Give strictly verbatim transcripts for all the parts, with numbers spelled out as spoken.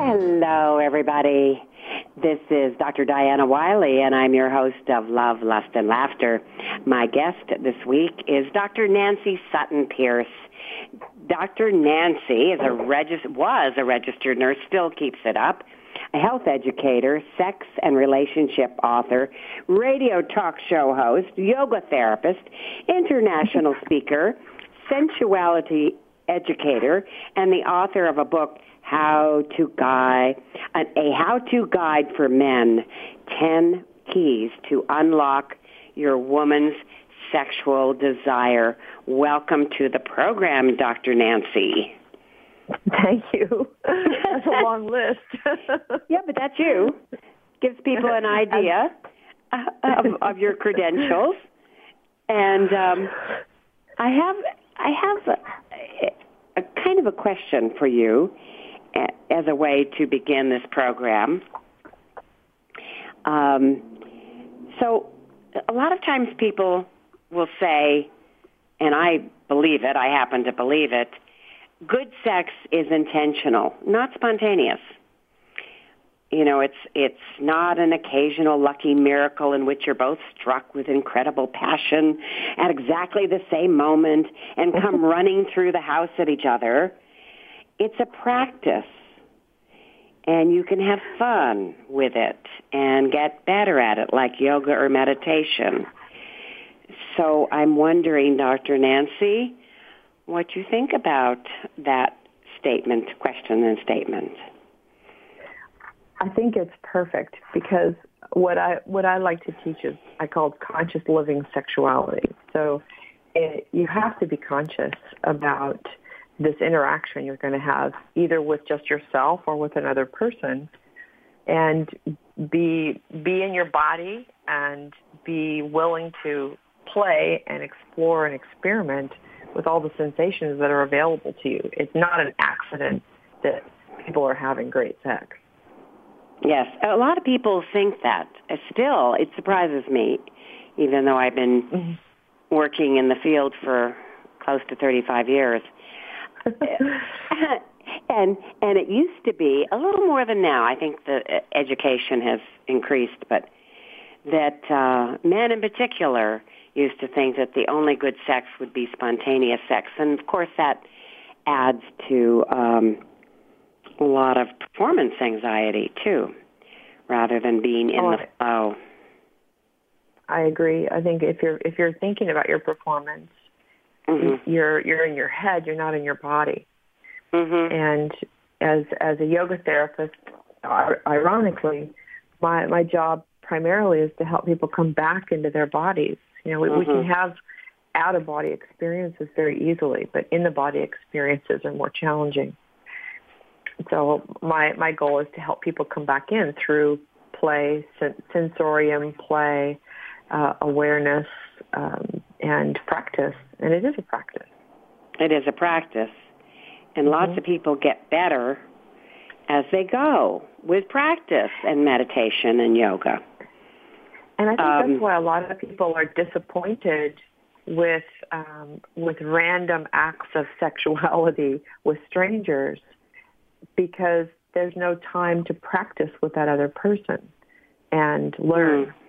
Hello, everybody. This is Doctor Diana Wiley, and I'm your host of Love, Lust, and Laughter. My guest this week is Doctor Nancy Sutton Pierce. Doctor Nancy is a regis- was a registered nurse, still keeps it up, a health educator, sex and relationship author, radio talk show host, yoga therapist, international speaker, sensuality educator, and the author of a book, How to Guide, a how-to guide for men, ten keys to unlock your woman's sexual desire. Welcome to the program, Doctor Nancy. Thank you. That's a long list. Yeah, but that's you. Gives people an idea of, of your credentials. And um, I have I have a, a kind of a question for you as a way to begin this program. Um, so a lot of times people will say, and I believe it, I happen to believe it, good sex is intentional, not spontaneous. You know, it's it's not an occasional lucky miracle in which you're both struck with incredible passion at exactly the same moment and come running through the house at each other. It's a practice, and you can have fun with it and get better at it, like yoga or meditation. So I'm wondering, Doctor Nancy, what you think about that statement, question and statement. I think it's perfect because what I what I like to teach is I call it conscious living sexuality. So it, you have to be conscious about this interaction you're going to have either with just yourself or with another person, and be be in your body and be willing to play and explore and experiment with all the sensations that are available to you. It's not an accident that people are having great sex. Yes, a lot of people think that. Still, it surprises me, even though I've been mm-hmm. working in the field for close to thirty-five years. and and it used to be a little more than now. I think the education has increased, but that uh, men in particular used to think that the only good sex would be spontaneous sex. And, of course, that adds to um, a lot of performance anxiety, too, rather than being in oh, the flow. I agree. I think if you're if you're thinking about your performance, mm-hmm. you're you're in your head, you're not in your body. Mm-hmm. And as as a yoga therapist, ironically, my my job primarily is to help people come back into their bodies. You know, we, mm-hmm. we can have out-of-body experiences very easily, but in-the-body experiences are more challenging. So my my goal is to help people come back in through play, sen- sensorium, play, uh, awareness, um, and practice. And it is a practice. It is a practice. And mm-hmm. lots of people get better as they go with practice and meditation and yoga. And I think um, that's why a lot of people are disappointed with um, with random acts of sexuality with strangers, because there's no time to practice with that other person and learn. Mm.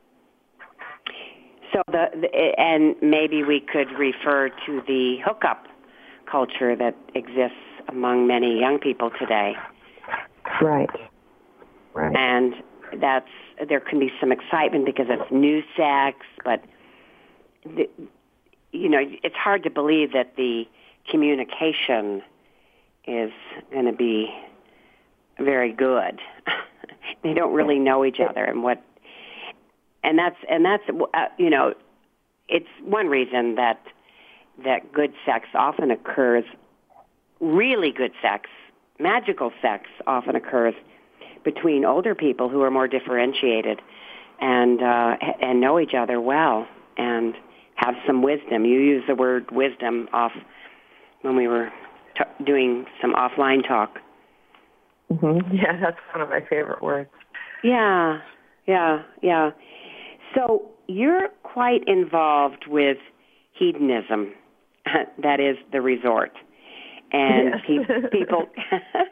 So the, the and maybe we could refer to the hookup culture that exists among many young people today. Right. Right. And that's there can be some excitement because it's new sex, but the, you know, it's hard to believe that the communication is going to be very good. They don't really know each other, and what, and that's and that's uh, you know, it's one reason that that good sex often occurs. Really good sex, magical sex, often occurs between older people who are more differentiated and uh, and know each other well and have some wisdom. You use the word wisdom off when we were t- doing some offline talk. Mm-hmm. Yeah, that's one of my favorite words. Yeah, yeah, yeah. So you're quite involved with hedonism, that is the resort. And yes. pe- people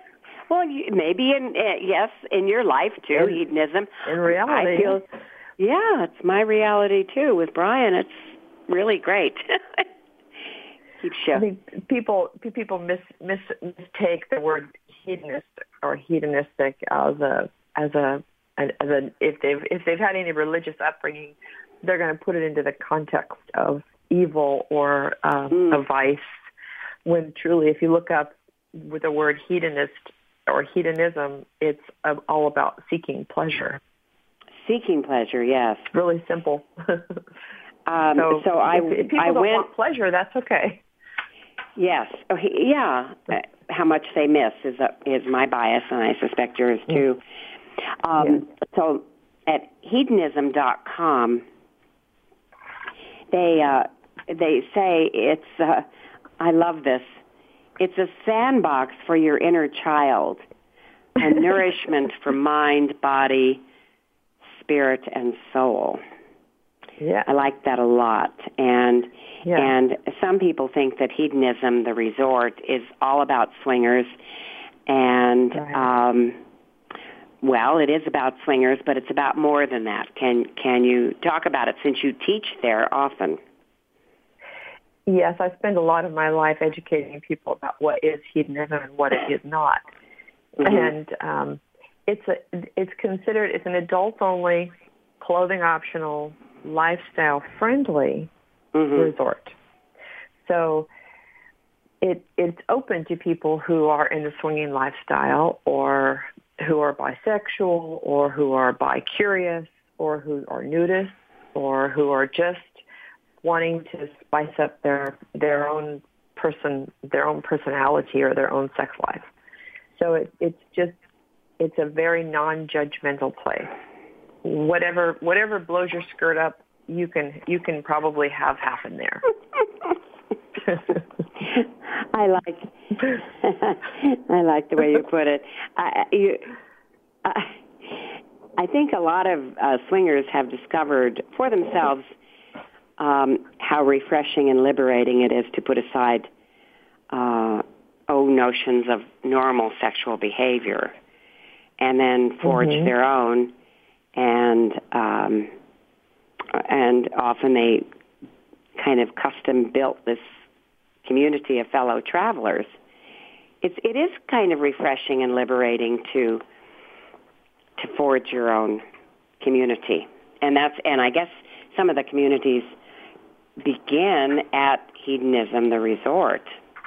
Well, you, maybe in uh, yes, in your life too, in, hedonism. In reality, I feel, yeah, it's my reality too. With Brian, it's really great. Keeps you. I think people people mis, mis, mistake the word hedonist or hedonistic as a as a as a if they've if they've had any religious upbringing, they're going to put it into the context of evil or uh, mm. a vice. When truly, if you look up with the word hedonist or hedonism, it's uh, all about seeking pleasure. Seeking pleasure, yes. Really simple. um, so, so I, if, if people I don't went, want pleasure, that's okay. Yes. Oh, he, yeah. Uh, how much they miss is uh, is my bias, and I suspect yours too. Um, yes. So at hedonism dot com, they uh, they say it's. Uh, I love this. It's a sandbox for your inner child, a nourishment for mind, body, spirit, and soul. Yeah. I like that a lot. And yeah. and some people think that hedonism, the resort, is all about swingers. And, right. um, well, it is about swingers, but it's about more than that. Can can you talk about it since you teach there often? Yes, I spend a lot of my life educating people about what is hedonism and what it is not. Mm-hmm. And um, it's a, it's considered, it's an adult-only, clothing-optional, lifestyle-friendly mm-hmm. resort. So it it's open to people who are in the swinging lifestyle or who are bisexual or who are bi-curious or who are nudists or who are just wanting to spice up their their own person, their own personality or their own sex life. So it, it's just, it's a very non-judgmental place. Whatever whatever blows your skirt up, you can you can probably have happen there. I like I like the way you put it. I, you, I, I think a lot of uh, swingers have discovered for themselves um, how refreshing and liberating it is to put aside uh, old notions of normal sexual behavior and then forge mm-hmm. their own. And um, and often they kind of custom built this community of fellow travelers. It's it is kind of refreshing and liberating to to forge your own community, and that's and I guess some of the communities begin at Hedonism, the resort.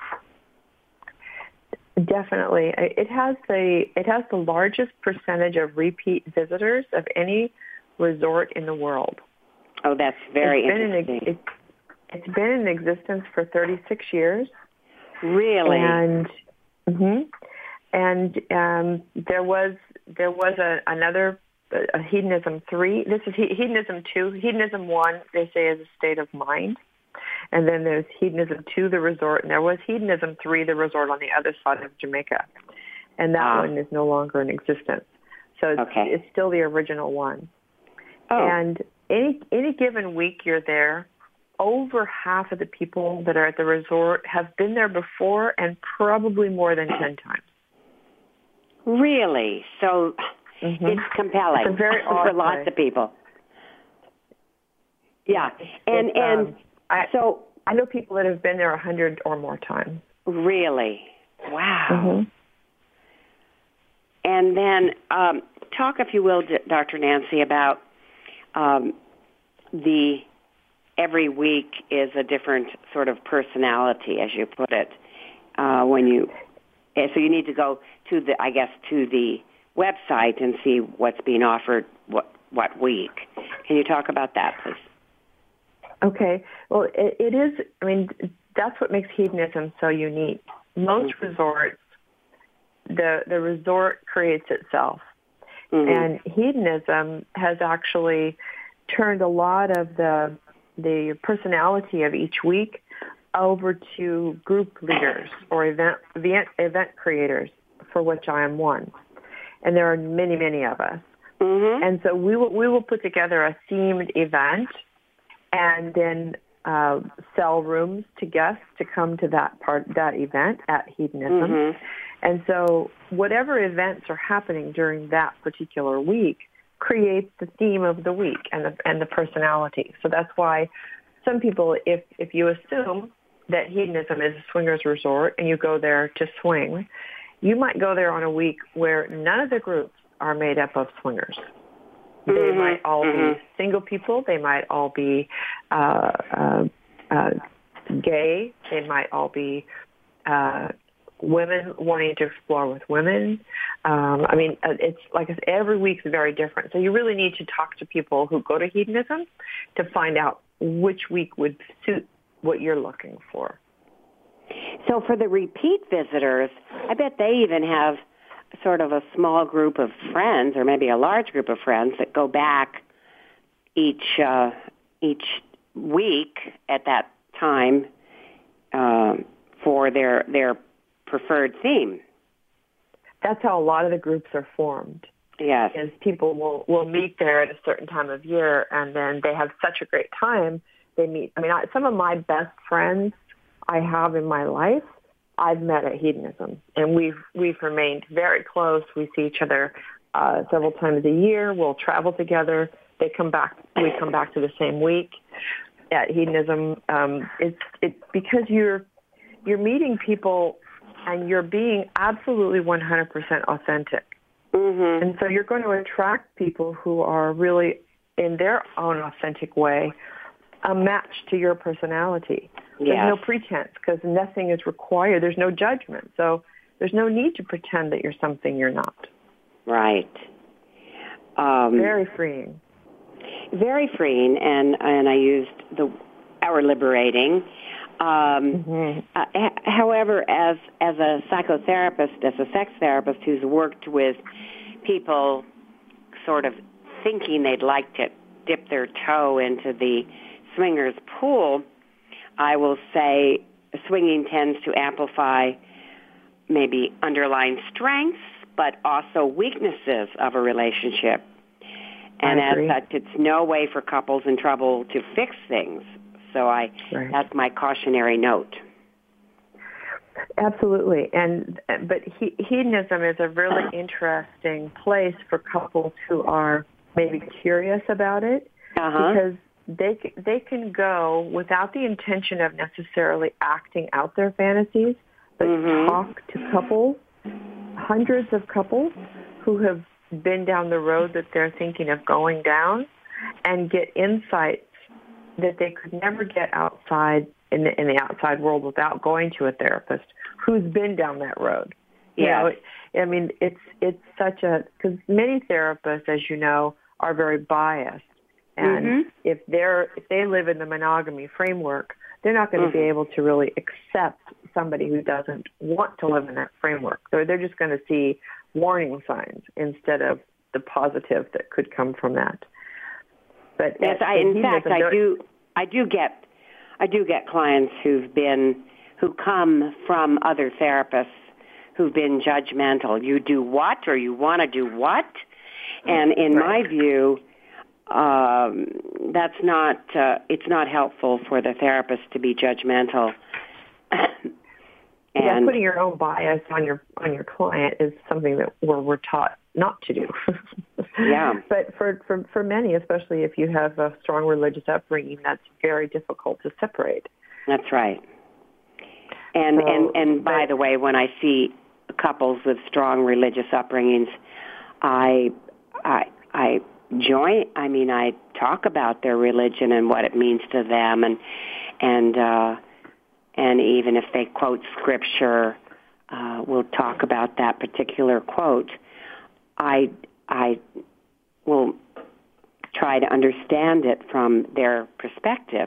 Definitely, it has the it has the largest percentage of repeat visitors of any resort in the world. Oh, that's very it's interesting. Been in, it, it's been in existence for thirty-six years. Really? And mm-hmm, and um, there was there was a, another a hedonism three. This is hedonism two. Hedonism one, they say, is a state of mind. And then there's hedonism two, the resort, and there was hedonism three, the resort on the other side of Jamaica. And that ah. one is no longer in existence. So it's, okay. it's still the original one. Oh. And any any given week you're there, over half of the people that are at the resort have been there before and probably more than ten times. Really? So mm-hmm. it's compelling it's a very for lots place. of people. Yeah. And, it's, and um, I, so I know people that have been there a hundred or more times. Really? Wow. Mm-hmm. And then um, talk, if you will, Doctor Nancy, about um, the every week is a different sort of personality, as you put it. Uh, when you so you need to go to the, I guess, to the website and see what's being offered what what week. Can you talk about that, please? Okay. Well, it, it is, I mean, that's what makes hedonism so unique. Most mm-hmm. resorts, the the resort creates itself. Mm-hmm. And hedonism has actually turned a lot of the the personality of each week over to group leaders or event event, event creators, for which I am one. And there are many, many of us. Mm-hmm. And so we will we will put together a themed event, and then uh, sell rooms to guests to come to that part, that event at Hedonism. Mm-hmm. And so whatever events are happening during that particular week creates the theme of the week and the, and the personality. So that's why some people, if, if you assume that Hedonism is a swingers resort and you go there to swing, you might go there on a week where none of the groups are made up of swingers. They mm-hmm. might all mm-hmm. be single people. They might all be uh, uh, uh, gay. They might all be uh, women wanting to explore with women. Um, I mean, it's like I said, every week's very different. So you really need to talk to people who go to Hedonism to find out which week would suit what you're looking for. So for the repeat visitors, I bet they even have sort of a small group of friends, or maybe a large group of friends that go back each uh, each week at that time uh, for their their preferred theme. That's how a lot of the groups are formed. Yes, is people will will meet there at a certain time of year, and then they have such a great time. They meet. I mean, I, some of my best friends I have in my life, I've met at Hedonism, and we've we've remained very close. We see each other uh, several times a year. We'll travel together. They come back. We come back to the same week at Hedonism. Um, it's it's because you're you're meeting people, and you're being absolutely one hundred percent authentic. Mm-hmm. And so you're going to attract people who are really, in their own authentic way, a match to your personality. There's yes. no pretense because nothing is required. There's no judgment. So there's no need to pretend that you're something you're not. Right. Um, very freeing. Very freeing, and, and I used the our liberating. Um, mm-hmm. uh, h- however, as as a psychotherapist, as a sex therapist who's worked with people sort of thinking they'd like to dip their toe into the swingers pool, I will say swinging tends to amplify maybe underlying strengths, but also weaknesses of a relationship. And as such, it's no way for couples in trouble to fix things. So I, right. that's my cautionary note. Absolutely. And but he, hedonism is a really interesting place for couples who are maybe curious about it, uh-huh. because they they can go without the intention of necessarily acting out their fantasies, but mm-hmm. talk to couples, hundreds of couples who have been down the road that they're thinking of going down, and get insights that they could never get outside in the, in the outside world without going to a therapist who's been down that road. You yes. know, it, I mean, it's it's such a, because many therapists, as you know, are very biased, and mm-hmm. if they're if they live in the monogamy framework, they're not going to mm-hmm. be able to really accept somebody who doesn't want to live in that framework. So they're just going to see warning signs instead of the positive that could come from that. But yes, I, in fact, I do. I do get, I do get clients who've been, who come from other therapists who've been judgmental. You do what, or you want to do what? And in right. my view, um, that's not. Uh, it's not helpful for the therapist to be judgmental. and yeah, putting your own bias on your on your client is something that we're we're taught not to do. yeah. But for, for, for many, especially if you have a strong religious upbringing, that's very difficult to separate. That's right. And so, and, and by but, the way, when I see couples with strong religious upbringings, I I I join I mean I talk about their religion and what it means to them, and and uh, and even if they quote scripture, uh, we'll talk about that particular quote. I I will try to understand it from their perspective.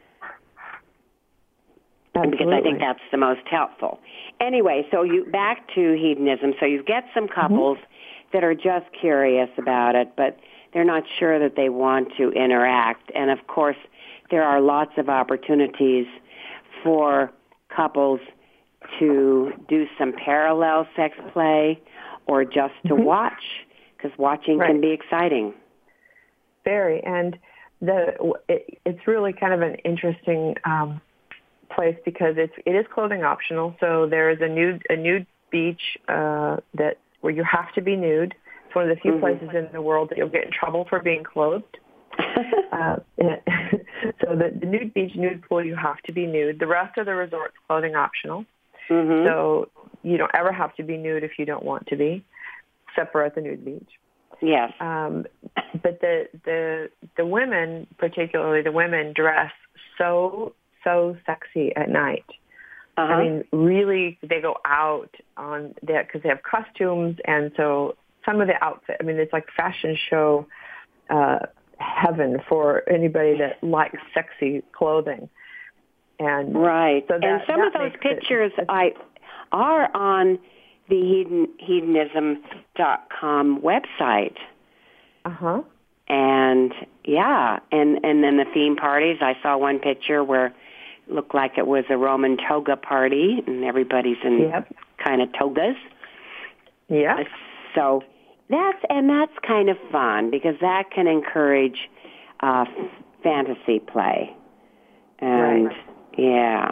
Absolutely. Because I think that's the most helpful. Anyway, so you back to hedonism. So you get some couples mm-hmm. that are just curious about it, but they're not sure that they want to interact. And of course, there are lots of opportunities for couples to do some parallel sex play, or just to mm-hmm. watch, because watching right. can be exciting. Very. And the it, it's really kind of an interesting um, place because it's it is clothing optional. So there is a nude a nude beach uh, that where you have to be nude. It's one of the few mm-hmm. places in the world that you'll get in trouble for being clothed. uh, so the, the nude beach, nude pool, you have to be nude. The rest of the resort's clothing optional. Mm-hmm. So you don't ever have to be nude if you don't want to be, except for at the nude beach. Yes. Um, but the the the women, particularly the women, dress so so sexy at night. Uh-huh. I mean, really, they go out on that because they have costumes, and so some of the outfit. I mean, it's like fashion show uh, heaven for anybody that likes sexy clothing. And right, so that, and some of those pictures it, I are on the hedon, hedonism dot com website. Uh huh. And yeah, and and then the theme parties. I saw one picture where it looked like it was a Roman toga party, and everybody's in yep. kind of togas. Yeah. So that's and that's kind of fun because that can encourage uh, fantasy play. And right. yeah.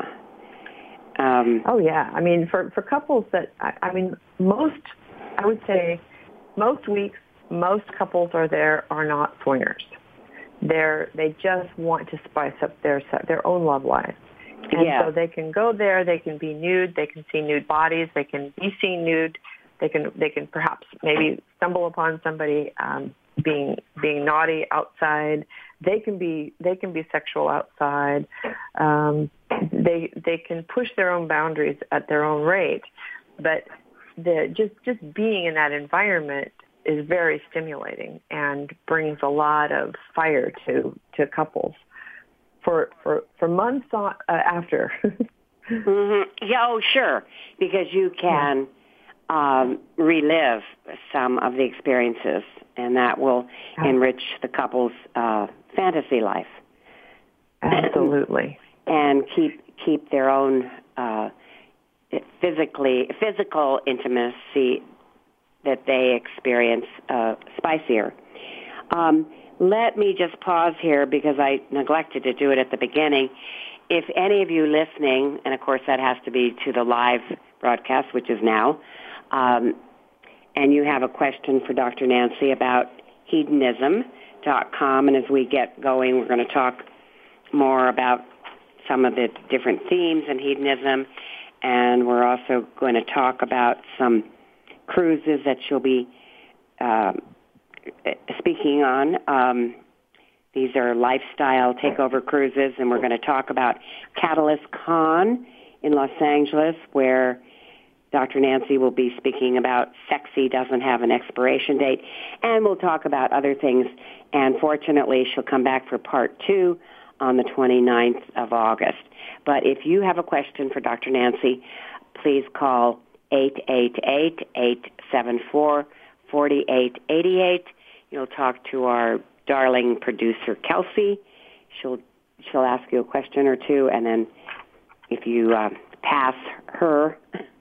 Um, oh yeah. I mean, for for couples that I, I mean, most I would say most weeks. Most couples are there are not swingers. They're they just want to spice up their their own love life, and yeah. so they can go there. They can be nude. They can see nude bodies. They can be seen nude. They can they can perhaps maybe stumble upon somebody um, being being naughty outside. They can be they can be sexual outside. Um, they they can push their own boundaries at their own rate, but the just just being in that environment is very stimulating and brings a lot of fire to, to couples for for for months on, uh, after. mm-hmm. Yeah, oh, sure, because you can yeah. um, relive some of the experiences, and that will enrich the couple's uh, fantasy life. Absolutely, and keep keep their own uh, physically physical intimacy that they experience uh, spicier. Um, let me just pause here because I neglected to do it at the beginning. If any of you listening, and of course that has to be to the live broadcast, which is now, um, and you have a question for Doctor Nancy about hedonism dot com, and as we get going, we're going to talk more about some of the different themes in hedonism, and we're also going to talk about some cruises that she'll be um, speaking on. Um, these are lifestyle takeover cruises, and we're going to talk about Catalyst Con in Los Angeles, where Doctor Nancy will be speaking about sexy doesn't have an expiration date, and we'll talk about other things. And fortunately, she'll come back for part two on the twenty-ninth of August. But if you have a question for Doctor Nancy, please call eight eight eight, eight seven four, four eight eight eight. You'll talk to our darling producer, Kelsey. She'll she'll ask you a question or two, and then if you uh, pass her,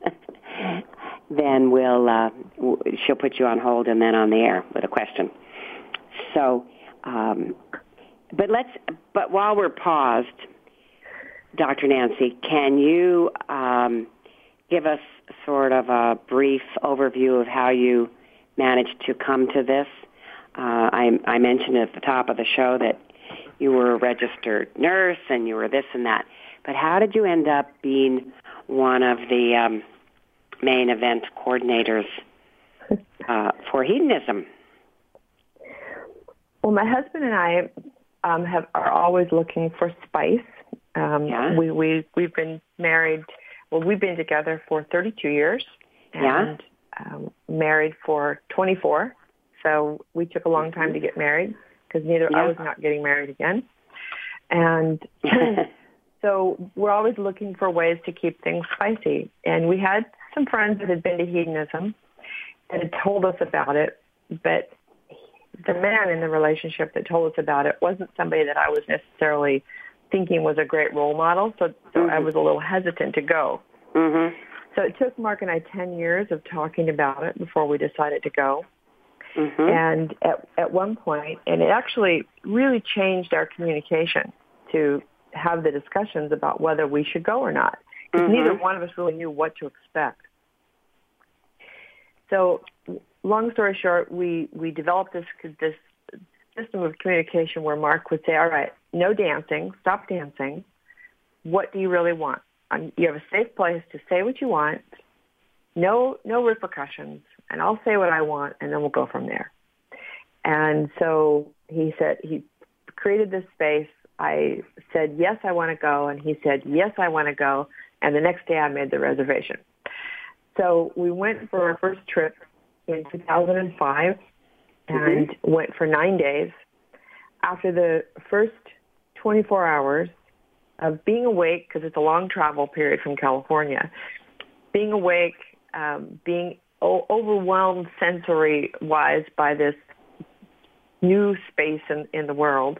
then we'll uh, she'll put you on hold and then on the air with a question. So, um, but let's. But while we're paused, Doctor Nancy, can you um, give us sort of a brief overview of how you managed to come to this? Uh, I, I mentioned at the top of the show that you were a registered nurse and you were this and that. But how did you end up being one of the um, main event coordinators uh, for hedonism? Well, my husband and I um, have are always looking for spice. Um, yeah. We we we've been married. Well, we've been together for thirty-two years, and yeah. um, married for twenty-four. So we took a long time to get married because neither yeah. I was not getting married again, and so we're always looking for ways to keep things spicy. And we had some friends that had been to hedonism and had told us about it, but the man in the relationship that told us about it wasn't somebody that I was necessarily thinking was a great role model, so, so mm-hmm. I was a little hesitant to go. Mm-hmm. So it took Mark and I ten years of talking about it before we decided to go. Mm-hmm. And at, at one point, and it actually really changed our communication to have the discussions about whether we should go or not. Because mm-hmm. neither one of us really knew what to expect. So, long story short, we, we developed this this system of communication where Mark would say, all right, no dancing, stop dancing. What do you really want? Um, you have a safe place to say what you want, no no repercussions, and I'll say what I want, and then we'll go from there. And so he said, he created this space. I said, yes, I want to go, and he said, yes, I want to go, and the next day I made the reservation. So we went for our first trip in two thousand five and mm-hmm. went for nine days. After the first twenty-four hours of being awake, because it's a long travel period from California, being awake, um, being o- overwhelmed sensory-wise by this new space in, in the world,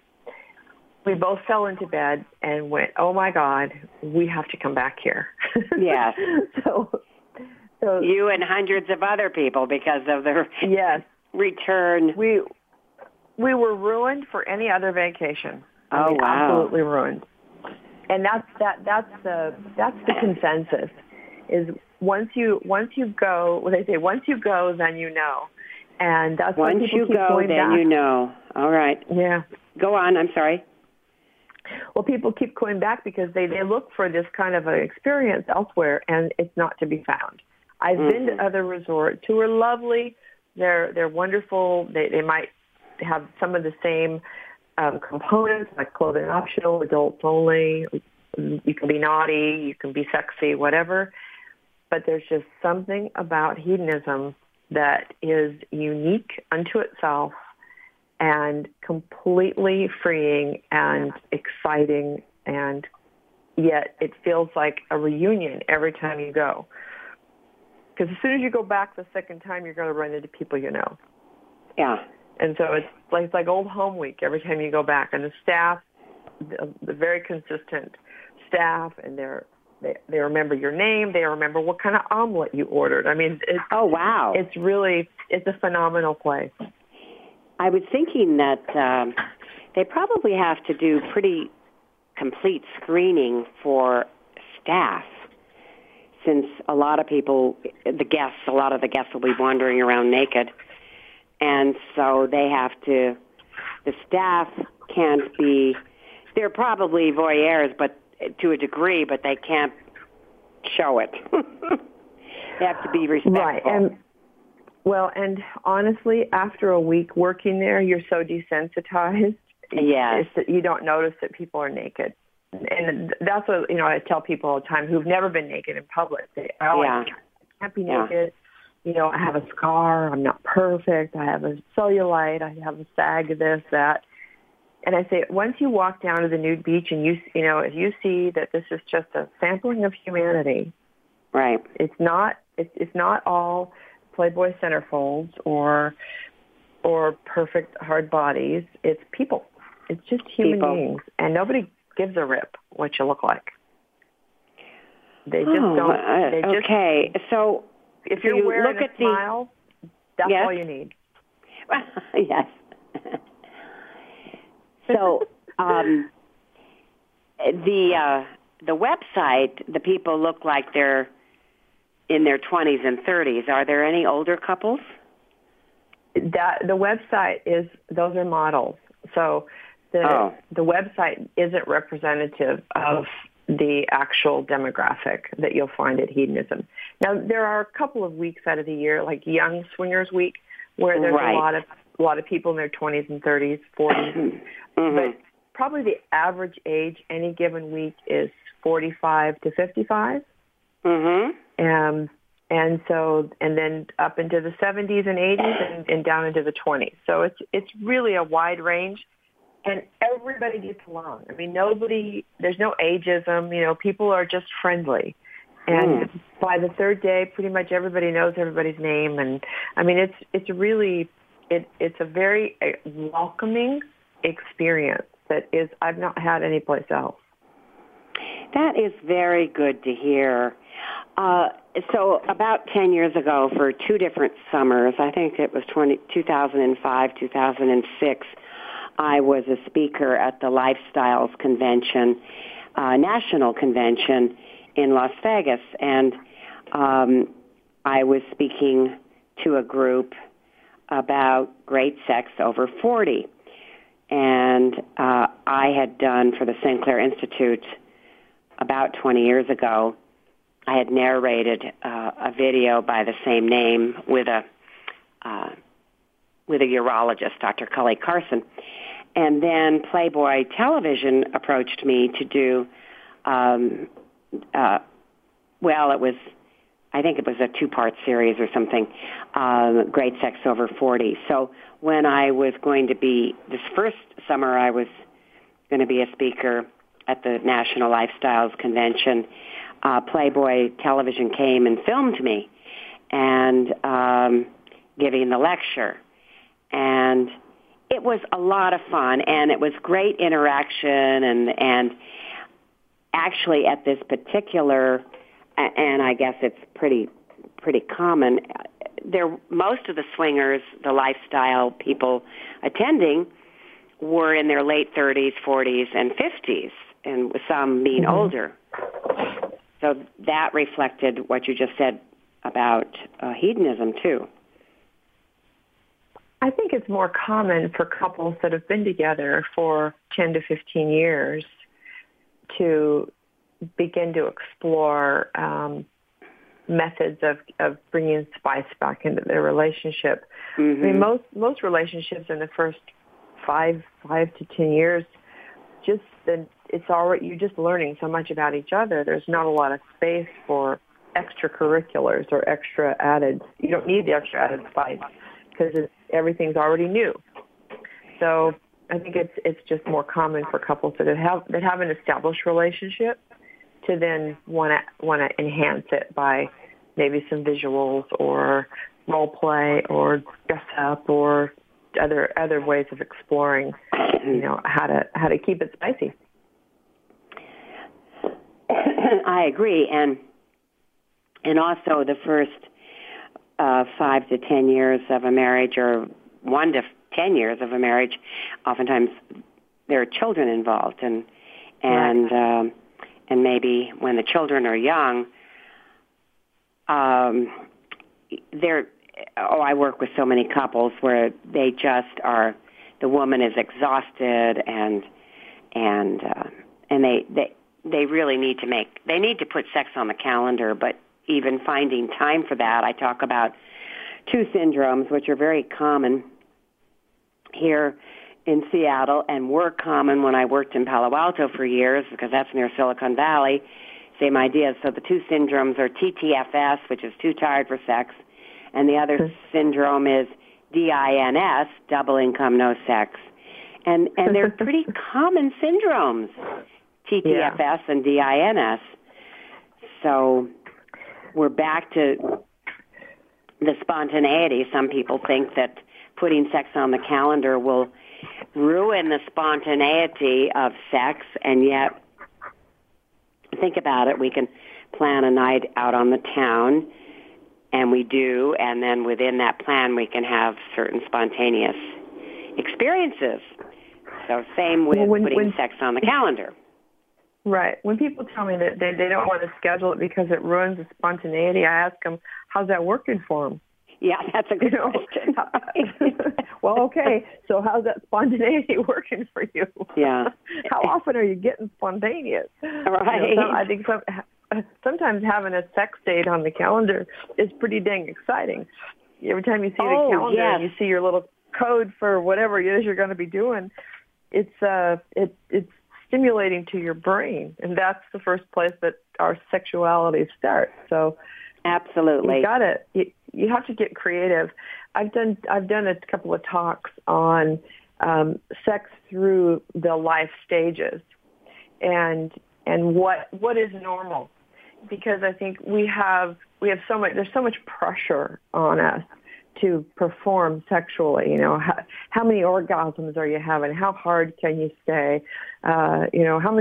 we both fell into bed and went, oh, my God, we have to come back here. Yes. so, so you and hundreds of other people because of the yes. return. We we were ruined for any other vacation. I oh, mean, wow. Absolutely ruined. And that's that. That's the that's the consensus. Is once you once you go, well, they say once you go, then you know, and that's once why people you keep go, going then back. you know. All right. Yeah. Go on. I'm sorry. Well, people keep going back because they they look for this kind of an experience elsewhere, and it's not to be found. I've mm-hmm. been to other resorts who are lovely. They're they're wonderful. They they might have some of the same Um, components, like clothing optional, adults only. You can be naughty, you can be sexy, whatever. But there's just something about hedonism that is unique unto itself and completely freeing and exciting, and yet it feels like a reunion every time you go. Because as soon as you go back the second time, you're going to run into people you know. Yeah. And so it's like, it's like old home week every time you go back. And the staff, the, the very consistent staff, and they're, they they remember your name. They remember what kind of omelet you ordered. I mean, it's, oh, wow. It's really, it's a phenomenal place. I was thinking that um, they probably have to do pretty complete screening for staff, since a lot of people, the guests, a lot of the guests will be wandering around naked. And so they have to, the staff can't be, they're probably voyeurs, but to a degree, but they can't show it. They have to be respectful. Right. And, well, and honestly, after a week working there, you're so desensitized. Yes. That you don't notice that people are naked. And that's what, you know, I tell people all the time who've never been naked in public. They, oh, yeah. I can't be yeah. naked. You know, I have a scar, I'm not perfect, I have a cellulite, I have a sag, this, that. And I say, once you walk down to the nude beach and you, you know, if you see that this is just a sampling of humanity, right? It's not, it's, it's not all Playboy centerfolds or, or perfect hard bodies. It's people. It's just human people. beings, and nobody gives a rip what you look like. They just oh, don't. They just, okay, so. If you're you wearing look a at smile, the, that's yes. all you need. Yes. So um, the uh, the website, the people look like they're in their twenties and thirties. Are there any older couples? That the website is those are models. So the oh. the website isn't representative of the actual demographic that you'll find at Hedonism. Now, there are a couple of weeks out of the year, like Young Swingers Week, where there's right. a lot of a lot of people in their twenties and thirties, forties. Mm-hmm. But probably the average age any given week is forty-five to fifty-five. Mm-hmm. Um, and so, and then up into the seventies and eighties, and, and down into the twenties. So it's it's really a wide range. And everybody gets along. I mean, nobody, there's no ageism. You know, people are just friendly. And mm. by the third day, pretty much everybody knows everybody's name. And, I mean, it's it's really, it, it's a very welcoming experience that is, I've not had anyplace else. That is very good to hear. Uh, so about ten years ago, for two different summers, I think it was twenty, two thousand five, two thousand six, I was a speaker at the Lifestyles Convention, uh, National Convention in Las Vegas, and um, I was speaking to a group about great sex over forty. And uh, I had done for the Sinclair Institute about twenty years ago, I had narrated uh, a video by the same name with a uh, with a urologist, Doctor Cully Carson. And then Playboy Television approached me to do, um, uh, well, it was, I think it was a two-part series or something, uh, Great Sex Over forty. So when I was going to be, this first summer I was going to be a speaker at the National Lifestyles Convention, uh, Playboy Television came and filmed me and um, giving the lecture. And it was a lot of fun, and it was great interaction, and, and actually at this particular, and I guess it's pretty pretty common, there most of the swingers, the lifestyle people attending, were in their late thirties, forties, and fifties, and with some being mm-hmm. older. So that reflected what you just said about uh, hedonism, too. I think it's more common for couples that have been together for ten to fifteen years to begin to explore um, methods of, of bringing spice back into their relationship. Mm-hmm. I mean, most most relationships in the first five five to ten years, just the, it's already you're just learning so much about each other. There's not a lot of space for extracurriculars or extra added. You don't need the extra added spice because it's, everything's already new. So I think it's it's just more common for couples that have that have an established relationship to then want to want to enhance it by maybe some visuals or role play or dress up or other other ways of exploring, you know, how to how to keep it spicy. I agree, and and also the first uh, five to ten years of a marriage, or one to ten years of a marriage, oftentimes there are children involved, and and right. um, and maybe when the children are young, um, they're. Oh, I work with so many couples where they just are. The woman is exhausted, and and uh, and they they they really need to make. They need to put sex on the calendar, but even finding time for that, I talk about two syndromes, which are very common here in Seattle and were common when I worked in Palo Alto for years, because that's near Silicon Valley. Same idea. So the two syndromes are T T F S, which is too tired for sex, and the other syndrome is D I N S, double income, no sex. And and they're pretty common syndromes, T T F S yeah. and D I N S. So we're back to the spontaneity. Some people think that putting sex on the calendar will ruin the spontaneity of sex, and yet, think about it, we can plan a night out on the town, and we do, and then within that plan we can have certain spontaneous experiences. So same with well, when, putting when, sex on the calendar. Right. When people tell me that they, they don't want to schedule it because it ruins the spontaneity, I ask them, how's that working for them? Yeah, that's a good you know? question. Well, okay, so how's that spontaneity working for you? Yeah. How often are you getting spontaneous? Right. You know, some, I think some, sometimes having a sex date on the calendar is pretty dang exciting. Every time you see oh, the calendar yes. and you see your little code for whatever it is you're going to be doing, it's uh, it, it's stimulating to your brain, and that's the first place that our sexuality starts. So, absolutely, you got it. You, you have to get creative. I've done I've done a couple of talks on um, sex through the life stages, and and what what is normal, because I think we have we have so much there's so much pressure on us to perform sexually. You know, how, how many orgasms are you having? How hard can you stay? Uh, you know, how many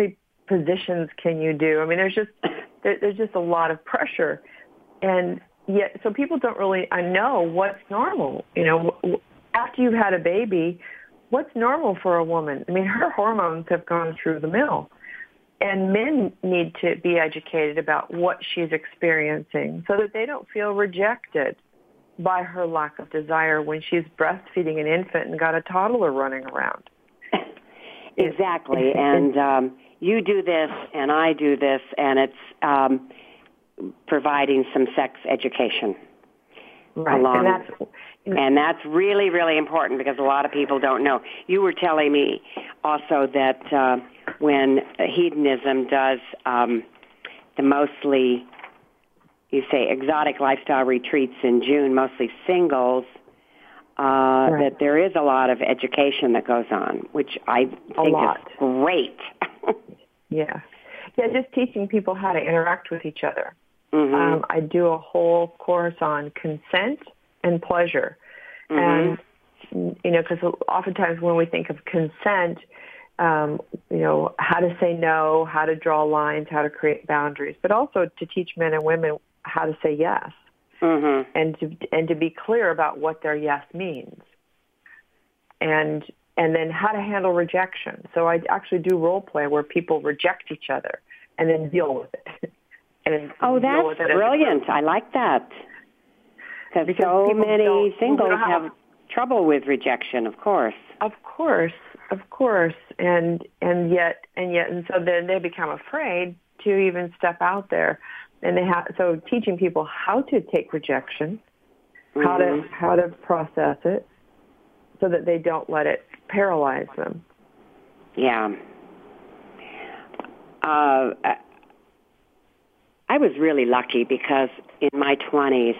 positions can you do? I mean, there's just there, there's just a lot of pressure, and yet so people don't really I know what's normal. You know, after you've had a baby, what's normal for a woman? I mean, her hormones have gone through the mill. And men need to be educated about what she's experiencing so that they don't feel rejected by her lack of desire when she's breastfeeding an infant and got a toddler running around. Exactly. And um, you do this and I do this, and it's um, providing some sex education. Right. Along. And that's, you know, and that's really, really important because a lot of people don't know. You were telling me also that uh, when hedonism does um, the mostly, you say, exotic lifestyle retreats in June, mostly singles, uh, right. that there is a lot of education that goes on, which I think is great. Yeah. Yeah, just teaching people how to interact with each other. Mm-hmm. Um, I do a whole course on consent and pleasure. Mm-hmm. And, you know, because oftentimes when we think of consent, um, you know, how to say no, how to draw lines, how to create boundaries, but also to teach men and women how to say yes. Mm-hmm. And to and to be clear about what their yes means. And and then how to handle rejection. So I actually do role play where people reject each other and then deal with it. And oh, that's brilliant. I like that. Because so many singles have, have trouble with rejection, of course. Of course, of course. And and yet and yet and so then they become afraid to even step out there. And they have so teaching people how to take rejection, mm-hmm. how to how to process it so that they don't let it paralyze them. Yeah. Uh I was really lucky because in my twenties,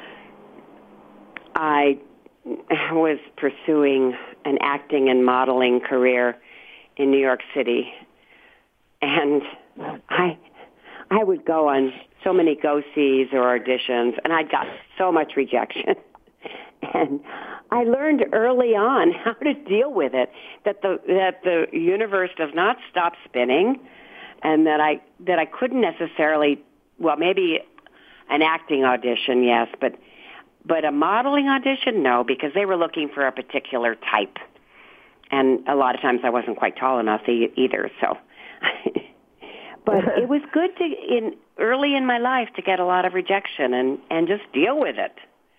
I was pursuing an acting and modeling career in New York City, and I I would go on so many go-sees or auditions, and I got so much rejection. And I learned early on how to deal with it, that the that the universe does not stop spinning, and that I that I couldn't necessarily. Well, maybe an acting audition, yes, but but a modeling audition, no, because they were looking for a particular type, and a lot of times I wasn't quite tall enough e- either. So, but it was good to in early in my life to get a lot of rejection and and just deal with it.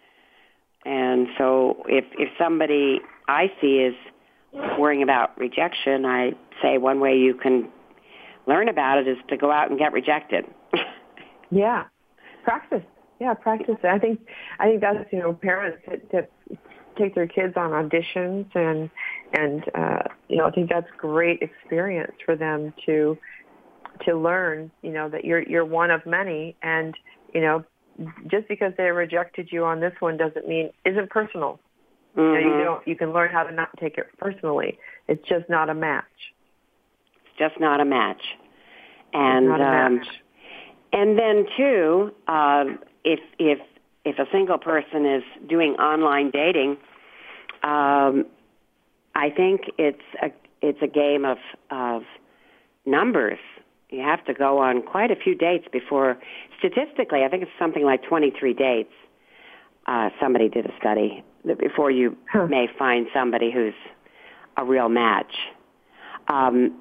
And so, if if somebody I see is worrying about rejection, I say one way you can learn about it is to go out and get rejected. Yeah, practice. Yeah, practice. I think I think that's you know parents that, that take their kids on auditions and and uh, you know I think that's great experience for them to to learn you know that you're you're one of many, and you know just because they rejected you on this one doesn't mean isn't personal. Mm-hmm. You know, you don't you can learn how to not take it personally. It's just not a match. It's just not a match. And it's not a um, match. And then, too, uh, if if if a single person is doing online dating, um, I think it's a it's a game of of numbers. You have to go on quite a few dates before, statistically, I think it's something like twenty-three dates. Uh, somebody did a study that before you huh. may find somebody who's a real match. Um,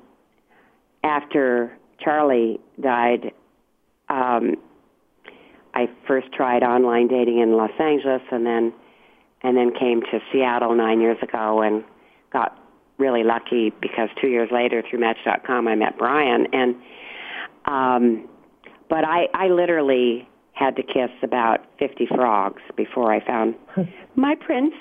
after Charlie died. Um, I first tried online dating in Los Angeles, and then and then came to Seattle nine years ago, and got really lucky because two years later, through Match dot com, I met Brian. And um, but I, I literally had to kiss about fifty frogs before I found my prince.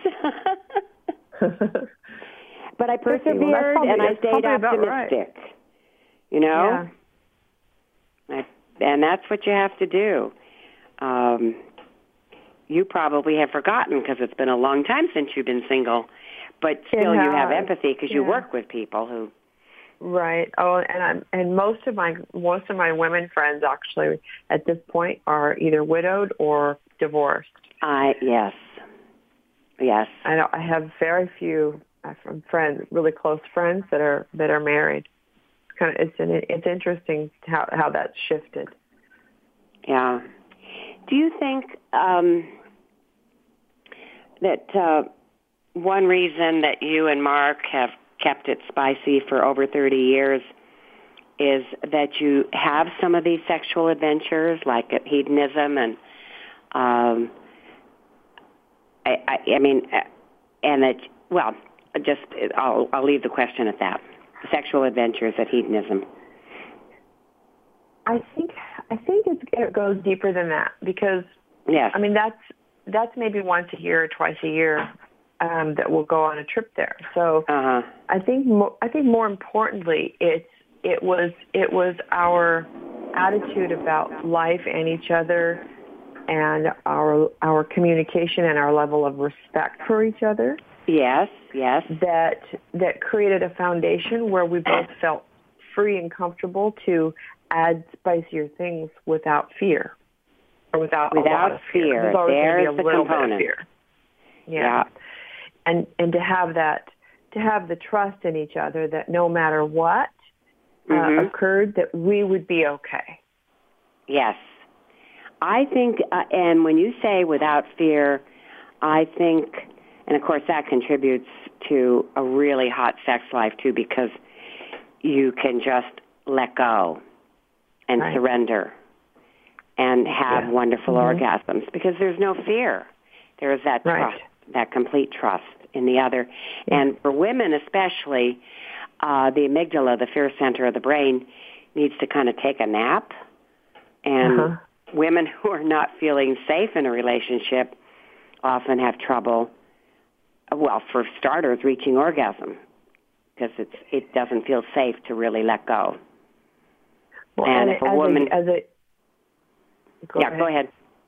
But I persevered, well, probably, and I stayed optimistic. Right. You know. Yeah. I, And that's what you have to do. Um, you probably have forgotten because it's been a long time since you've been single, but still you have empathy because yeah. you work with people who. Right. Oh, and I'm, and most of my most of my women friends actually at this point are either widowed or divorced. I yes, yes. I know. I have very few uh, from friends, really close friends that are that are married. kind of it's an, it's interesting how how that's shifted. Yeah. Do you think um, that uh, one reason that you and Mark have kept it spicy for over thirty years is that you have some of these sexual adventures, like hedonism, and um, I, I, I mean, and that, well, just I'll, I'll leave the question at that. Sexual adventures at hedonism. I think I think it's, it goes deeper than that because, yes. I mean, that's that's maybe once a year or twice a year um, that we'll go on a trip there. So uh-huh. I think mo- I think more importantly, it's it was it was our attitude about life and each other, and our our communication and our level of respect for each other. Yes, yes. That that created a foundation where we both felt free and comfortable to add spicier things without fear, or without without a lot of fear. fear. There's always There's going to be a the little component. bit of fear. Yeah. yeah. And and to have that, to have the trust in each other that no matter what mm-hmm. uh, occurred, that we would be okay. Yes. I think, uh, and when you say without fear, I think, and of course that contributes to a really hot sex life too, because you can just let go and right. surrender and have yeah. wonderful mm-hmm. orgasms because there's no fear. There is that right. trust, that complete trust in the other. Yeah. And for women especially, uh, the amygdala, the fear center of the brain, needs to kind of take a nap. And uh-huh. women who are not feeling safe in a relationship often have trouble, well, for starters, reaching orgasm because it's it doesn't feel safe to really let go. Well, and, and if a as woman... A, as a, go yeah, ahead. go ahead.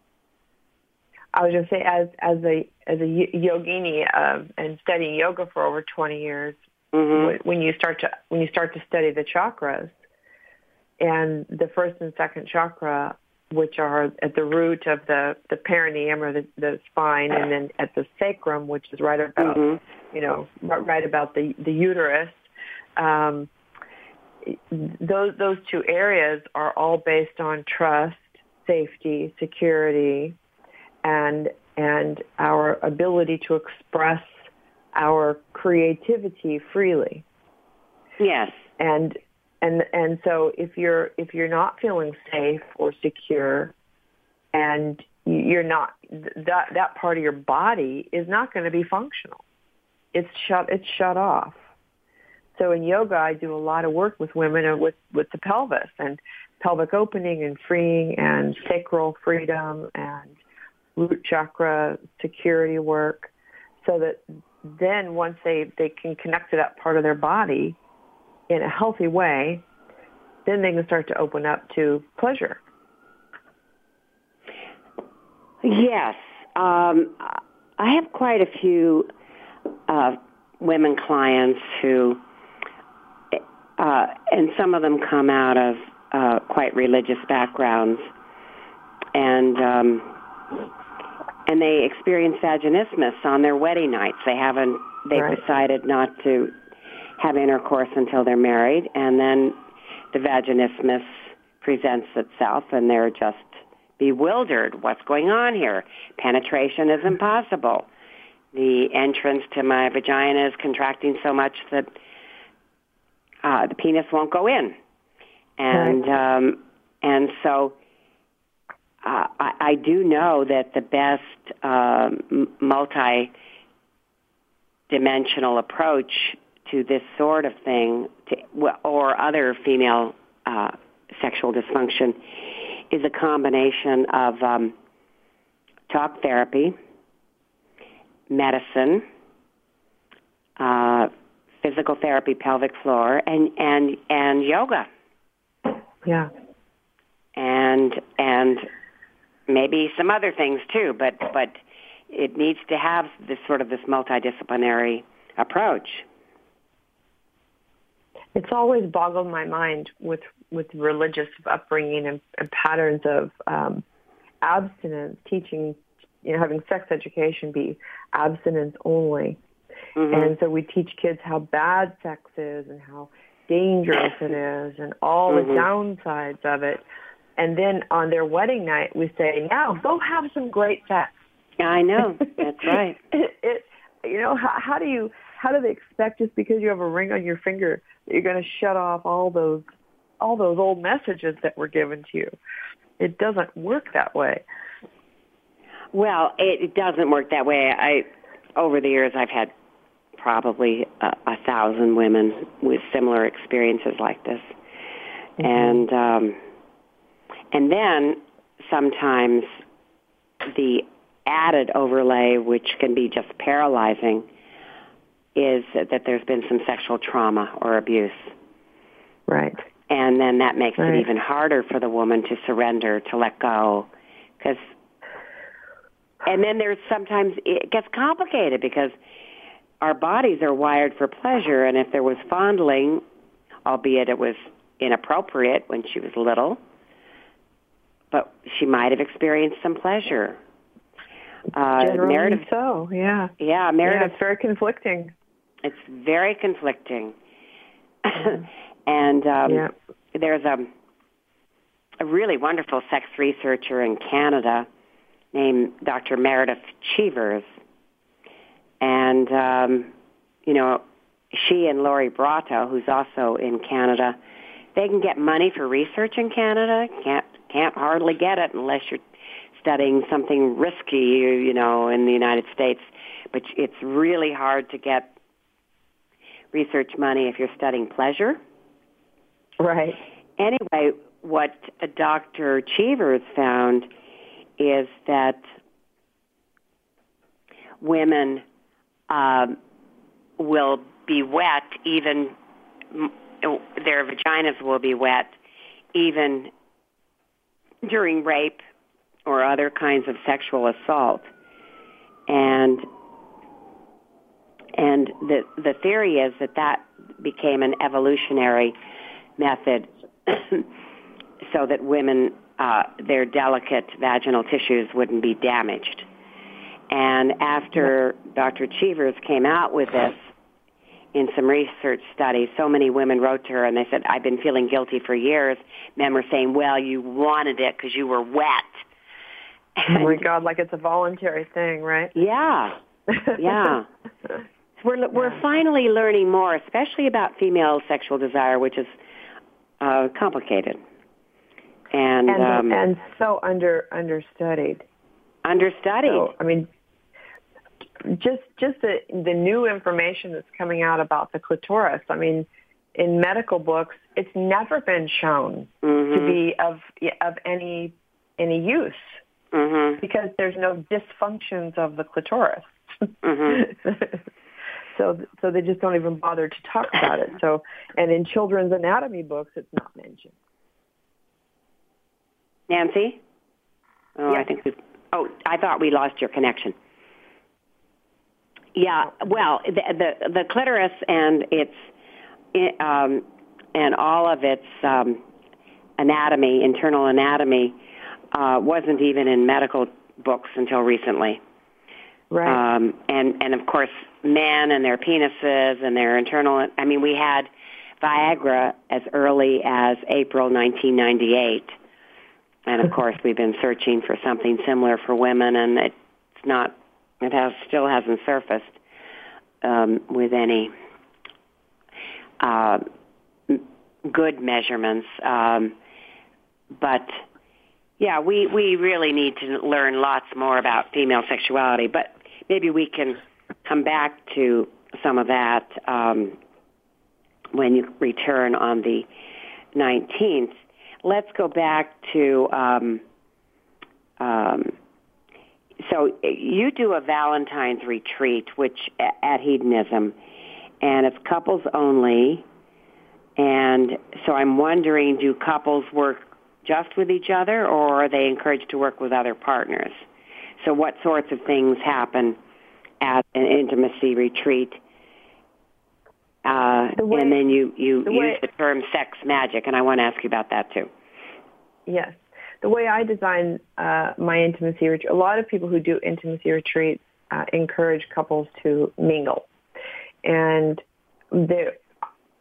I was just say, as as a as a yogini uh, and studying yoga for over twenty years, mm-hmm. when you start to when you start to study the chakras, and the first and second chakra, which are at the root of the, the perineum or the, the spine, and then at the sacrum, which is right about mm-hmm. you know right about the the uterus. Um, those those two areas are all based on trust, safety, security, and and our ability to express our creativity freely. Yes. And and and so if you're if you're not feeling safe or secure, and you're not, that that part of your body is not going to be functional. It's shut it's shut off. So in yoga, I do a lot of work with women with with the pelvis and pelvic opening and freeing and sacral freedom and root chakra security work, so that then once they, they can connect to that part of their body in a healthy way, then they can start to open up to pleasure. Yes. Um, I have quite a few uh, women clients who, uh, and some of them come out of uh, quite religious backgrounds, and um, and they experience vaginismus on their wedding nights. They haven't. They've right. decided not to have intercourse until they're married, and then the vaginismus presents itself, and they're just bewildered. What's going on here? Penetration is impossible. The entrance to my vagina is contracting so much that uh, the penis won't go in, and right. um, and so. Uh, I, I do know that the best um, multi-dimensional approach to this sort of thing, to, or other female uh, sexual dysfunction, is a combination of um, talk therapy, medicine, uh, physical therapy, pelvic floor, and, and, and yoga. Yeah. And and maybe some other things too, but but it needs to have this sort of this multidisciplinary approach. It's always boggled my mind with with religious upbringing and, and patterns of um, abstinence, teaching, you know, having sex education be abstinence only. Mm-hmm. And so we teach kids how bad sex is and how dangerous it is and all mm-hmm. the downsides of it. And then on their wedding night, we say, now go have some great sex. I know. That's right. it, it, you know, how, how do you, how do they expect just because you have a ring on your finger that you're going to shut off all those, all those old messages that were given to you? It doesn't work that way. Well, it, it doesn't work that way. I, over the years, I've had probably a, a thousand women with similar experiences like this. Mm-hmm. And, um, and then sometimes the added overlay, which can be just paralyzing, is that there's been some sexual trauma or abuse. Right. And then that makes right. it even harder for the woman to surrender, to let go. Cause, and then there's sometimes, it gets complicated because our bodies are wired for pleasure, and if there was fondling, albeit it was inappropriate when she was little, but she might have experienced some pleasure. Uh, Generally Meredith, so, yeah. Yeah, Meredith. Yeah, it's very conflicting. It's very conflicting. and um, yeah. there's a, a really wonderful sex researcher in Canada named Doctor Meredith Cheevers. And, um, you know, she and Lori Brotto, who's also in Canada, they can get money for research in Canada. Can't can't hardly get it unless you're studying something risky, you know, in the United States. But it's really hard to get research money if you're studying pleasure. Right. Anyway, what Doctor Cheevers found is that women um, will be wet, even their vaginas will be wet, even during rape or other kinds of sexual assault. And and the the theory is that that became an evolutionary method so that women, uh, their delicate vaginal tissues wouldn't be damaged. And after Doctor Cheevers came out with this in some research studies, so many women wrote to her and they said, I've been feeling guilty for years. Men were saying, well, you wanted it because you were wet. And, oh, my God, like it's a voluntary thing, right? Yeah, yeah. So we're, we're finally learning more, especially about female sexual desire, which is uh, complicated. And and, um, and so under understudied. Understudied. So, I mean, just just the the new information that's coming out about the clitoris. I mean, in medical books, it's never been shown mm-hmm. to be of of any any use mm-hmm. because there's no dysfunctions of the clitoris. Mm-hmm. so so they just don't even bother to talk about it. So and in children's anatomy books, it's not mentioned. Nancy? Oh, yes. I think we. Oh, I thought we lost your connection. Yeah, well, the the, the clitoris and its um, and all of its um, anatomy, internal anatomy, uh, wasn't even in medical books until recently. Right. Um, and and of course, men and their penises and their internal. I mean, we had Viagra as early as April nineteen ninety-eight. And of course, we've been searching for something similar for women, and it's not. It has still hasn't surfaced um, with any uh, good measurements. Um, but yeah, we we really need to learn lots more about female sexuality. But maybe we can come back to some of that um, when you return on the nineteenth. Let's go back to, um, um, so you do a Valentine's retreat, which at Hedonism, and it's couples only. And so I'm wondering, do couples work just with each other, or are they encouraged to work with other partners? So what sorts of things happen at an intimacy retreat? Uh, way, and then you, you the use way, the term sex magic, and I want to ask you about that too. Yes. The way I design uh, my intimacy retreat, a lot of people who do intimacy retreats uh, encourage couples to mingle. And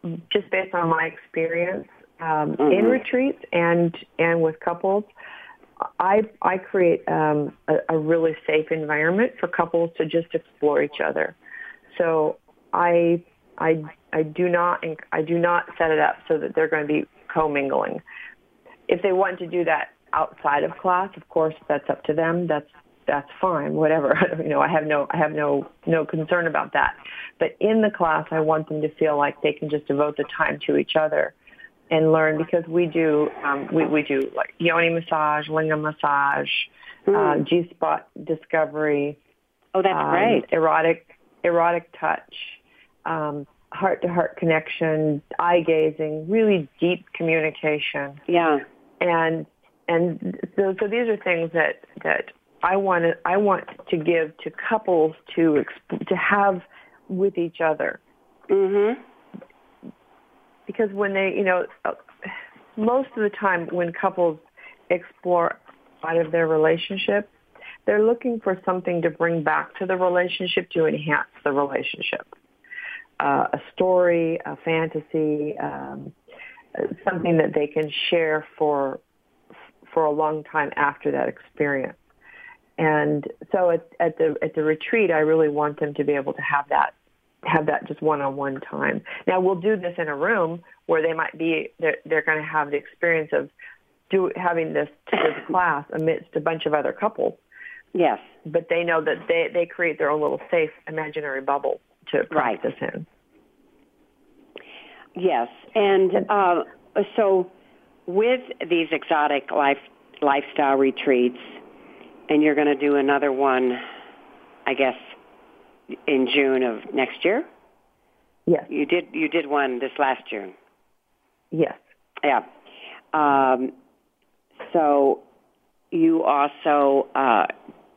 just based on my experience um, mm-hmm. in retreats and and with couples, I I create um, a, a really safe environment for couples to just explore each other. So I I I do not I do not set it up so that they're going to be commingling. If they want to do that outside of class, of course, that's up to them. That's that's fine. Whatever. you know, I have no I have no no concern about that. But in the class, I want them to feel like they can just devote the time to each other and learn, because we do um, we we do like yoni massage, lingam massage, mm. uh, G-spot discovery. Oh, that's um, great. Erotic erotic touch, um, heart-to-heart connection, eye gazing, really deep communication. Yeah. And and so, so these are things that, that I want to I want to give to couples to exp- to have with each other. Mm-hmm. Because when they, you know, most of the time when couples explore out of their relationship, they're looking for something to bring back to the relationship to enhance the relationship. Uh, a story, a fantasy, um, something that they can share for for a long time after that experience. And so at, at the at the retreat, I really want them to be able to have that have that just one-on-one time. Now, we'll do this in a room where they might be they're, they're going to have the experience of do having this, this class amidst a bunch of other couples. Yes, but they know that they they create their own little safe imaginary bubble to practice right. in. Yes, and uh, so with these exotic life lifestyle retreats, and you're going to do another one, I guess, in June of next year? Yes. You did you did one this last June? Yes. Yeah. Um, so you also, uh,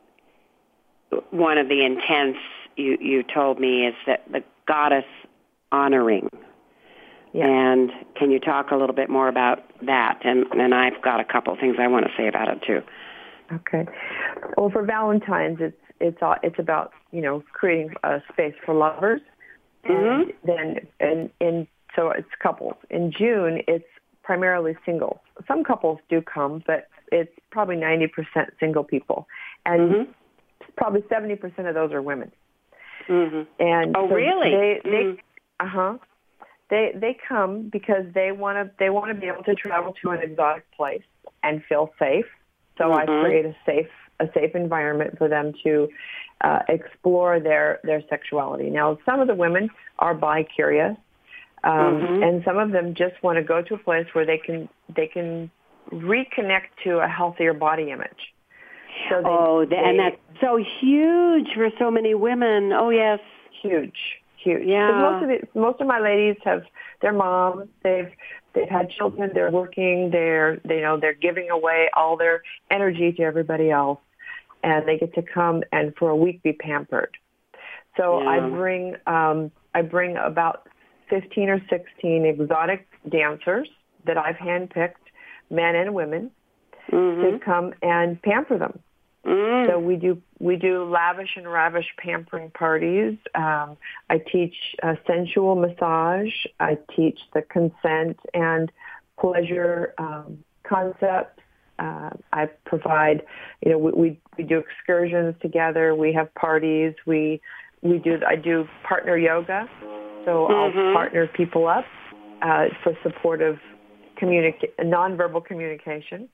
one of the intents you, you told me is that the goddess honoring. Yes. And can you talk a little bit more about that? And, and I've got a couple of things I want to say about it, too. Okay. Well, for Valentine's, it's it's it's about, you know, creating a space for lovers. Mm-hmm. And then, and, and so it's couples. In June, it's primarily singles. Some couples do come, but it's probably ninety percent single people. And mm-hmm. probably seventy percent of those are women. Mm-hmm. And oh, so really? They, they, mm-hmm. Uh-huh. They they come because they want to they want to be able to travel to an exotic place and feel safe. So mm-hmm. I create a safe a safe environment for them to uh, explore their, their sexuality. Now, some of the women are bi-curious, um, mm-hmm. and some of them just want to go to a place where they can they can reconnect to a healthier body image. So they, oh, they, and that's so huge for so many women. Oh, yes, huge, huge. Yeah. Most of it, most of my ladies have their moms. They've they've had children. They're working. They're they, you know they're giving away all their energy to everybody else, and they get to come and for a week be pampered. So yeah. I bring um, I bring about fifteen or sixteen exotic dancers that I've handpicked, men and women, mm-hmm. to come and pamper them. Mm. So we do we do lavish and ravish pampering parties. Um, I teach uh, sensual massage. I teach the consent and pleasure um, concepts. Uh, I provide, you know, we, we we do excursions together. We have parties. We we do I do partner yoga. So mm-hmm. I'll partner people up uh, for supportive communica- nonverbal communication.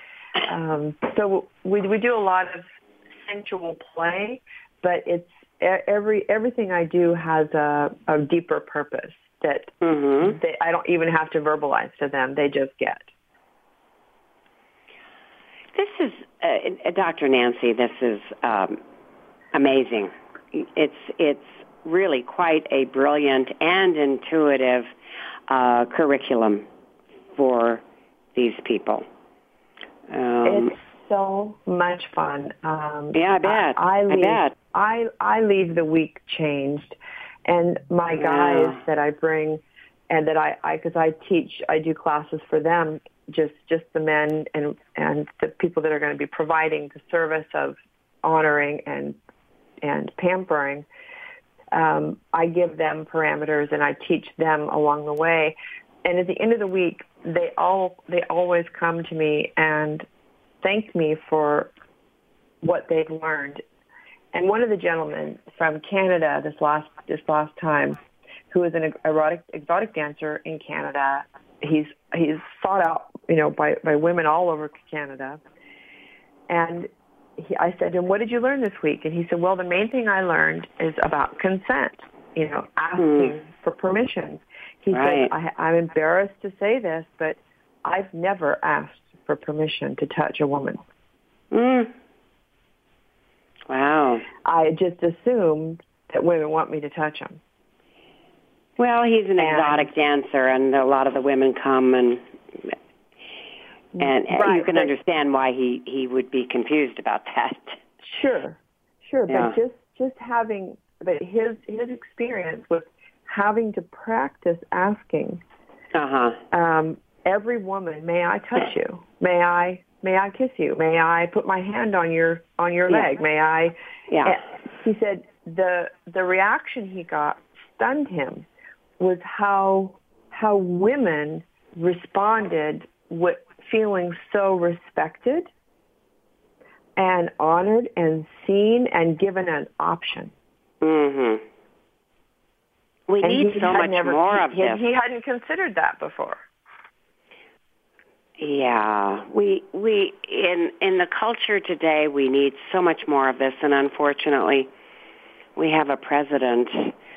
Um, so we we do a lot of sensual play, but it's every everything I do has a, a deeper purpose that mm-hmm. they, I don't even have to verbalize to them; they just get. This is uh, Doctor Nancy. This is um, amazing. It's it's really quite a brilliant and intuitive uh, curriculum for these people. Um, it's so much fun. Um, yeah, I bet. I, I, leave, I bet. I, I leave the week changed, and my guys yeah. that I bring, and that I, I, because I teach, I do classes for them, just just the men and and the people that are going to be providing the service of honoring and and pampering. um, I give them parameters and I teach them along the way. And at the end of the week, they all they always come to me and thank me for what they've learned. And one of the gentlemen from Canada this last this last time, who is an erotic exotic dancer in Canada, he's he's sought out, you know, by by women all over Canada. And he, I said to him, "What did you learn this week?" And he said, "Well, the main thing I learned is about consent. You know, asking mm. for permission." He right. said, I, "I'm embarrassed to say this, but I've never asked for permission to touch a woman." Mm. Wow. I just assumed that women want me to touch them. Well, he's an and, exotic dancer, and a lot of the women come, and and right, you can but, understand why he, he would be confused about that. Sure, sure, yeah. but just just having, but his his experience was having to practice asking. Uh huh. Um, every woman, may I touch you? May I? May I kiss you? May I put my hand on your on your yeah. leg? May I? Yeah. He said the the reaction he got stunned him. Was how how women responded with feeling so respected and honored and seen and given an option. Mm-hmm. We and need so much never, more of he, this. He hadn't considered that before. Yeah, we we in in the culture today we need so much more of this, and unfortunately, we have a president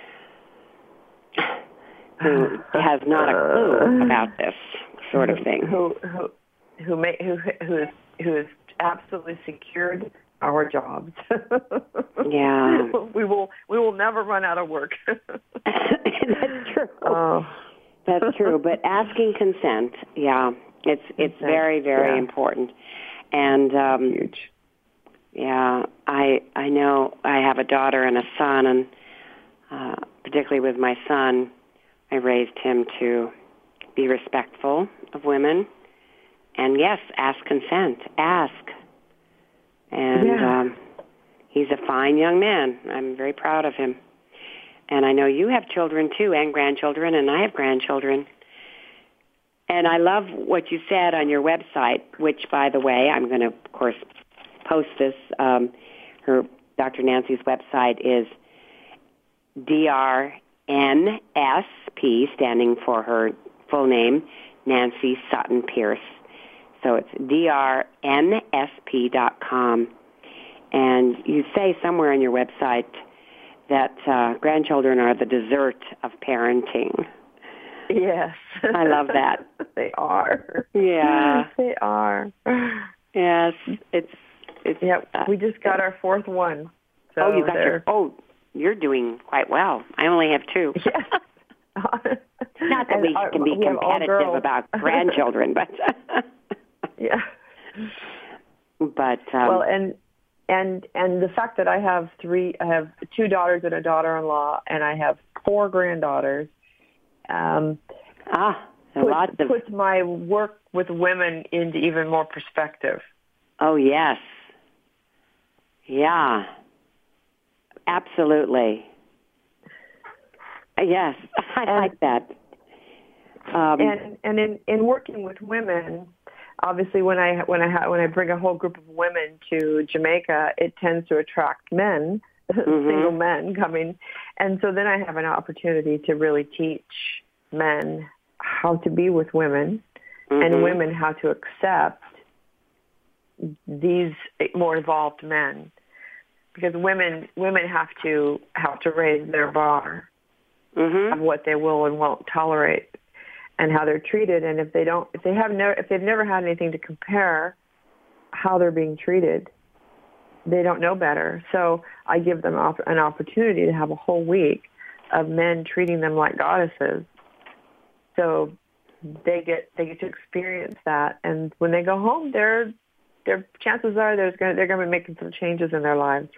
who has not a clue about this sort of thing. Who who who may, who who is who has absolutely secured our jobs. Yeah, we will we will never run out of work. That's true. Oh. That's true. But asking consent, yeah, it's it's consent. very very yeah. important. And um, huge. Yeah, I I know I have a daughter and a son, and uh, particularly with my son, I raised him to be respectful of women, and yes, ask consent, ask. And yeah. um, he's a fine young man. I'm very proud of him. And I know you have children, too, and grandchildren, and I have grandchildren. And I love what you said on your website, which, by the way, I'm going to, of course, post this. Um, her, Doctor Nancy's website is D R N S P, standing for her full name, Nancy Sutton Pierce. So it's D R N S P dot com. And you say somewhere on your website that uh, grandchildren are the dessert of parenting. Yes. I love that. They are. Yeah. They are. Yes. It's, it's, yeah, uh, we just got our fourth one. So oh, you got your, oh, you're doing quite well. I only have two. Yeah. Not that we our, can be we competitive about grandchildren, but yeah. But um, well, and and and the fact that I have three, I have two daughters and a daughter-in-law, and I have four granddaughters. Um, ah, puts, lots of puts my work with women into even more perspective. Oh yes, yeah, absolutely. Yes, I and, like that. Um, and and in, in working with women, obviously when I when I ha- when I bring a whole group of women to Jamaica, it tends to attract men, mm-hmm. single men coming, and so then I have an opportunity to really teach men how to be with women, mm-hmm. and women how to accept these more involved men, because women women have to have to raise their bar. Mm-hmm. Of what they will and won't tolerate, and how they're treated, and if they don't, if they have never, if they've never had anything to compare how they're being treated, they don't know better. So I give them op- an opportunity to have a whole week of men treating them like goddesses. So they get they get to experience that, and when they go home, their their chances are there's going they're going to be making some changes in their lives.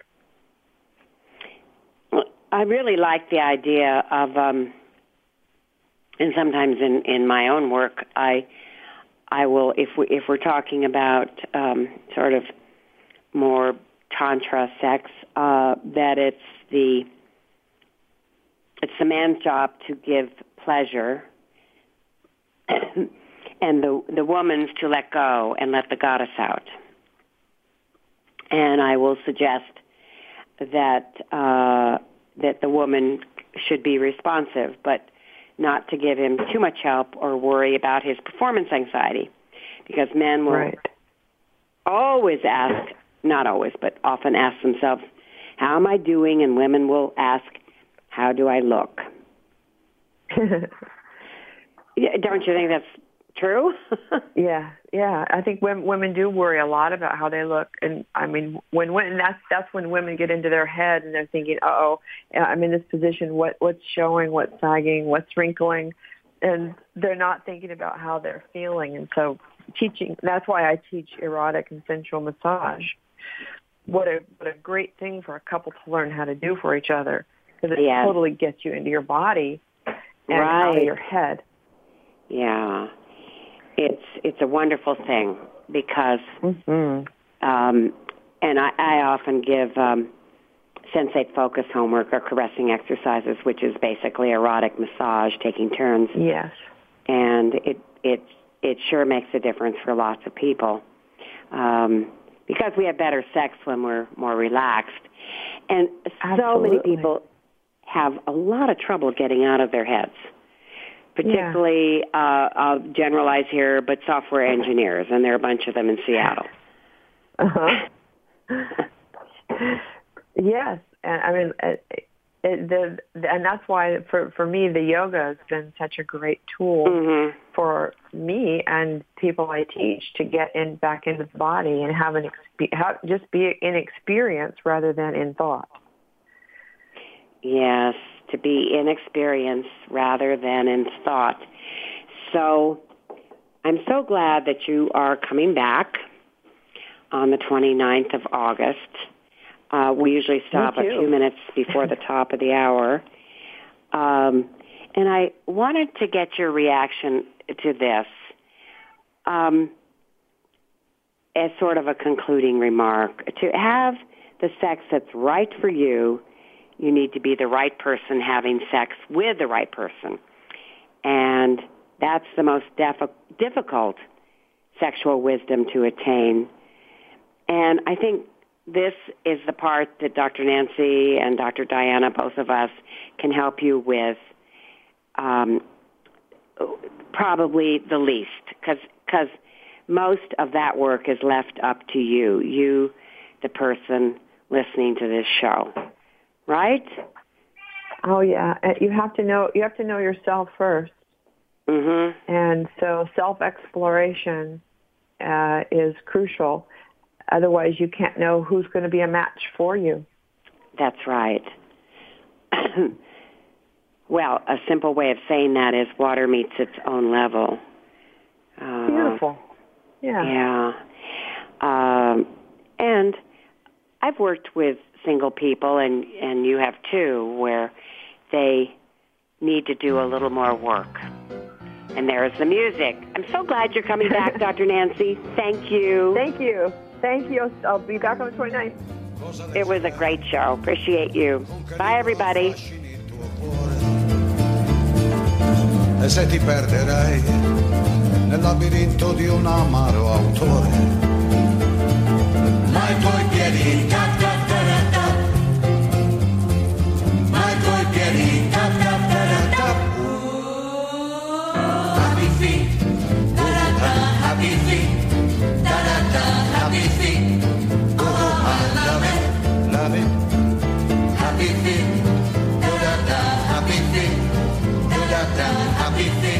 I really like the idea of, um, and sometimes in, in my own work, I I will, if we if we're talking about um, sort of more tantra sex, uh, that it's the it's the man's job to give pleasure, and the the woman's to let go and let the goddess out. And I will suggest that uh, that the woman should be responsive, but not to give him too much help or worry about his performance anxiety, because men will right. always ask, not always, but often ask themselves, how am I doing? And women will ask, how do I look? Yeah, don't you think that's true? yeah, yeah. I think women, women do worry a lot about how they look, and I mean, when when that's that's when women get into their head and they're thinking, "Uh oh, I'm in this position. What what's showing? What's sagging? What's wrinkling?" And they're not thinking about how they're feeling. And so, teaching. That's why I teach erotic and sensual massage. What a what a great thing for a couple to learn how to do for each other, because it yes. totally gets you into your body and right. out of your head. Yeah. It's it's a wonderful thing because, mm-hmm. um, and I, I often give um, sensate focus homework or caressing exercises, which is basically erotic massage, taking turns. Yes, and it it it sure makes a difference for lots of people um, because we have better sex when we're more relaxed, and Absolutely. So many people have a lot of trouble getting out of their heads. Particularly, yeah. uh, I'll generalize here, but software engineers, and there are a bunch of them in Seattle. Uh-huh. Yes, and I mean, it, it, the, and that's why for for me, the yoga has been such a great tool mm-hmm. for me and people I teach to get in back into the body and have an exp- have, just be in experience rather than in thought. Yes. To be in experience rather than in thought. So I'm so glad that you are coming back on the twenty-ninth of August. Uh, we usually stop a few minutes before the top of the hour. Um, and I wanted to get your reaction to this um, as sort of a concluding remark. To have the sex that's right for you, you need to be the right person having sex with the right person. And that's the most def- difficult sexual wisdom to attain. And I think this is the part that Doctor Nancy and Doctor Diana, both of us, can help you with um, probably the least, because most of that work is left up to you, you, the person listening to this show. Right? Oh yeah, you have to know you have to know yourself first, mm-hmm. and so self-exploration uh, is crucial. Otherwise, you can't know who's going to be a match for you. That's right. Well, a simple way of saying that is water meets its own level. Uh, Beautiful. Yeah. Yeah. Um, and I've worked with single people, and, and you have too, where they need to do a little more work. And there's the music. I'm so glad you're coming back, Doctor Nancy. Thank you. Thank you. Thank you. I'll be back on the twenty-ninth. It was a great show. Appreciate you. Bye, everybody. E se ti perderai nel labirinto di un amaro autore, ma i tuoi piedi tap tap tap tap, ma i tuoi piedi tap tap tap tap. Happy feet, da da da, happy feet, da da da, happy feet. Oh, I love it, love it. Happy feet, da da da, happy feet, da da da, happy feet.